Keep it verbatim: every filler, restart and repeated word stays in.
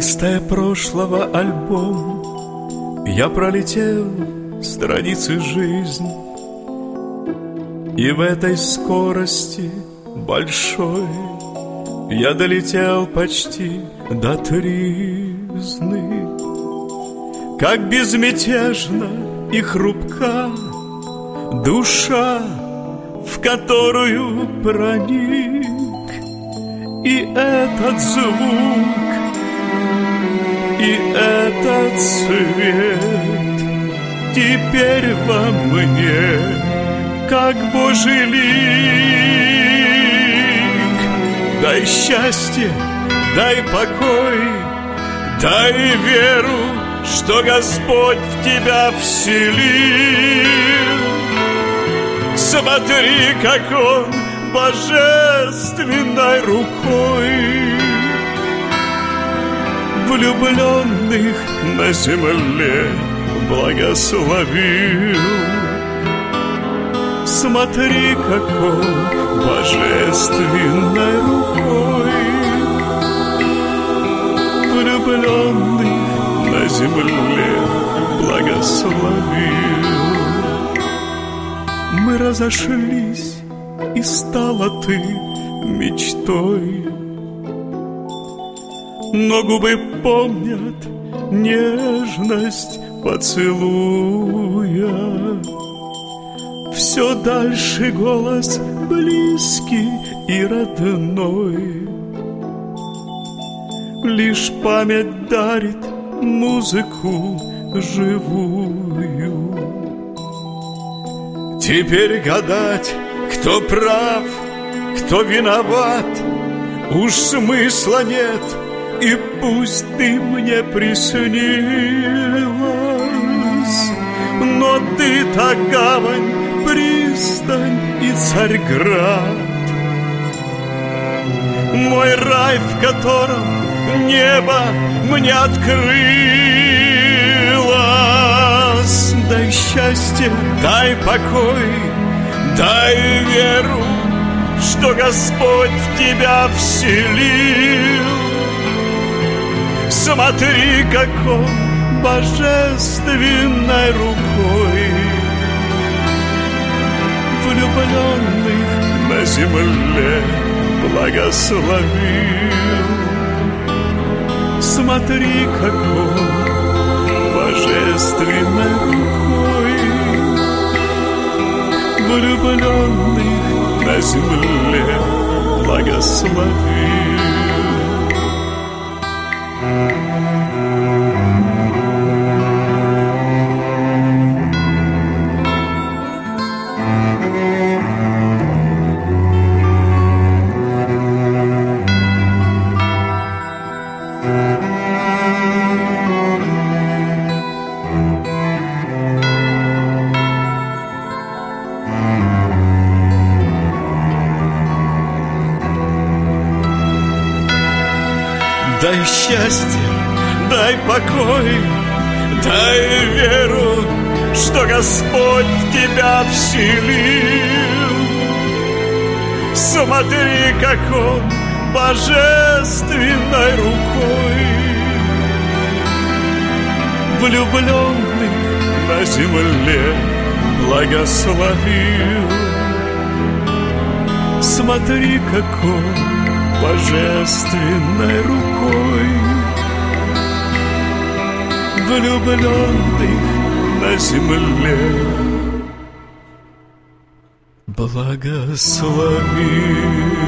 Листая прошлого альбом, я пролетел страницы жизни, и в этой скорости большой я долетел почти до тризны. Как безмятежна и хрупка душа, в которую проник, и этот звук, и этот свет теперь во мне, как Божий лик. Дай счастье, дай покой, дай веру, что Господь в тебя вселил. Смотри, как Он божественной рукой влюбленных на земле благословил. Смотри, как Он божественной рукой влюбленных на земле благословил. Мы разошлись, и стала ты мечтой, но губы помнят нежность поцелуя. Все дальше голос близкий и родной, лишь память дарит музыку живую. Теперь гадать, кто прав, кто виноват, уж смысла нет, и пусть ты мне приснилась. Но ты-то гавань, пристань и Царьград, мой рай, в котором небо мне открылось. Дай счастье, дай покой, дай веру, что Господь в тебя вселил. Смотри, как Он божественной рукой влюбленных на земле благословил. Смотри, как Он божественной рукой влюбленных на земле благословил. Дай счастье, дай покой, дай веру, что Господь в тебя вселил. Смотри, как Он божественной рукой влюбленных на земле благословил. Смотри, как Он божественной рукой влюбленных на земле благословил.